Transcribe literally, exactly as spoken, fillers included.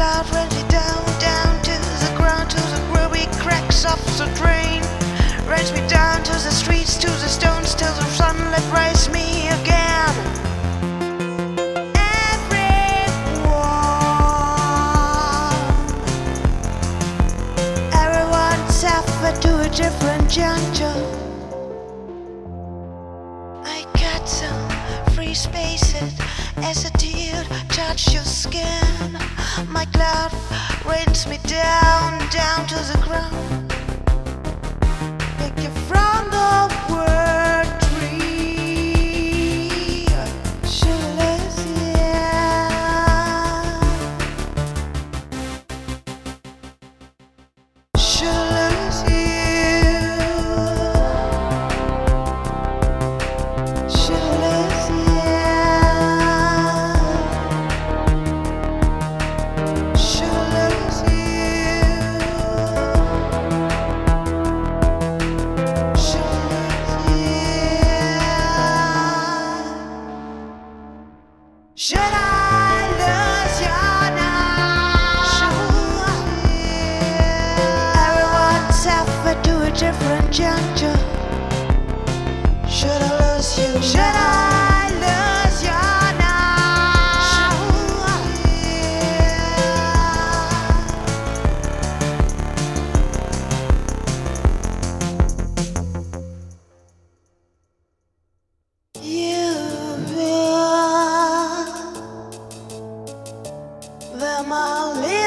cloud rains me down, down to the ground, to the grubby cracks of the drain. Rains me down to the streets, to the stones, till the sunlight raise me again. Everyone, everyone suffered to a different juncture. I got some free spaces as a tear touch your skin. My cloud rains me down, down to the ground. Pick you from the word tree. Sugarless, yeah. Sugarless, yeah. Sugarless, yeah. Sugarless, yeah. Should I lose you now? Everyone suffered to a different juncture. Should I lose you? Should I lose you now? You were my